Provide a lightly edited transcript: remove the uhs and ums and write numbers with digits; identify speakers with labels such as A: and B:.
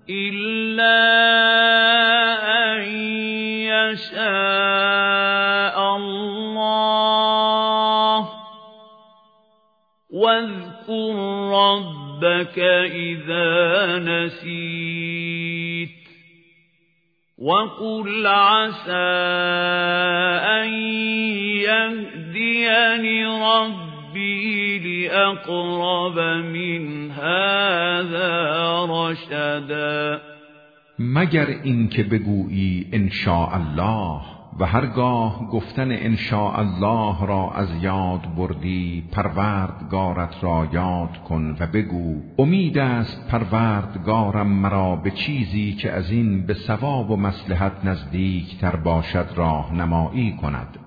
A: إلا أن يشاء الله واذكر ربك إذا نسيت وقل عسى أن يهديني ربي لأقرب من هذا رشدا
B: مگر اینکه بگویی انشاء الله و هرگاه گفتن انشاء الله را از یاد بردی پروردگارت را یاد کن و بگو امید است پروردگارم مرا به چیزی که از این به ثواب و مصلحت نزدیک تر باشد راهنمایی کند.